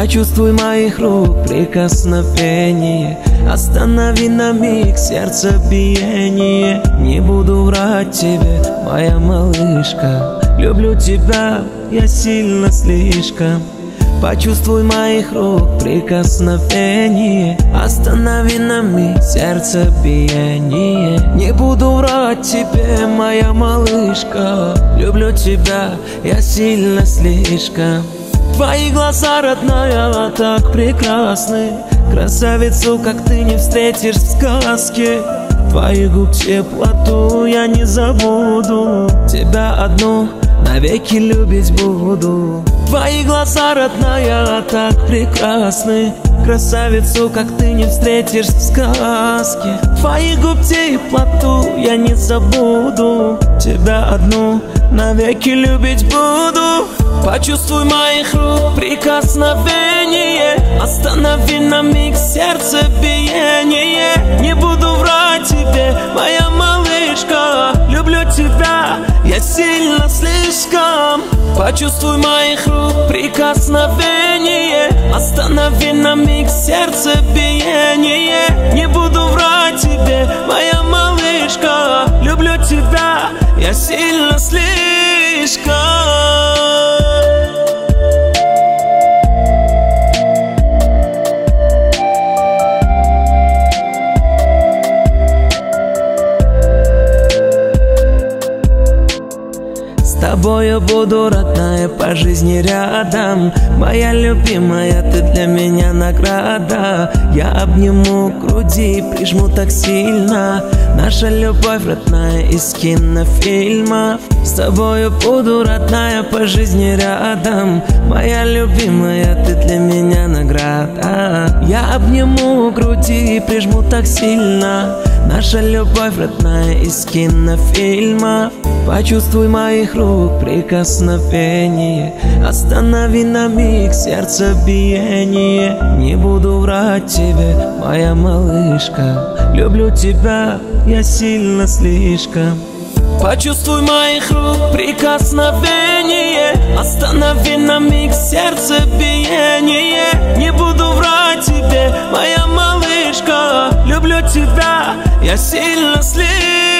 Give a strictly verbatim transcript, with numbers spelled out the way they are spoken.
Почувствуй моих рук прикосновение, останови на миг сердцебиение. Не буду врать тебе, моя малышка, люблю тебя я сильно слишком. Почувствуй моих рук прикосновение, останови на миг сердцебиение. Не буду врать тебе, моя малышка, люблю тебя я сильно слишком. Твои глаза, родная, так прекрасны, красавицу, как ты, не встретишь в сказке. Твоих губ теплоту я не забуду, тебя одну навеки любить буду. Твои глаза, родная, так прекрасны, красавицу, как ты, не встретишь в сказке. Твоих губ теплоту я не забуду, тебя одну навеки любить буду. Почувствуй моих рук прикосновение, останови на миг сердцебиение. Не буду врать тебе, моя малышка, люблю тебя я сильно слишком. Почувствуй моих рук прикосновение, останови на миг сердцебиение. Не буду врать тебе, моя малышка, люблю тебя я сильно слишком. С тобою буду, родная, по жизни рядом. Моя любимая, ты для меня награда. Я обниму к груди, прижму так сильно. Наша любовь, родная, из кинофильмов. С тобою буду, родная, по жизни рядом. Моя любимая, ты для меня награда. Я обниму к груди, прижму так сильно. Наша любовь, родная, из кинофильмов. Почувствуй моих рук прикосновение, останови на миг сердцебиение. Не буду врать тебе, моя малышка, люблю тебя я сильно слишком. Почувствуй моих рук прикосновение, останови на миг сердцебиение. Не буду врать тебе, моя малышка, люблю тебя я сильно слишком.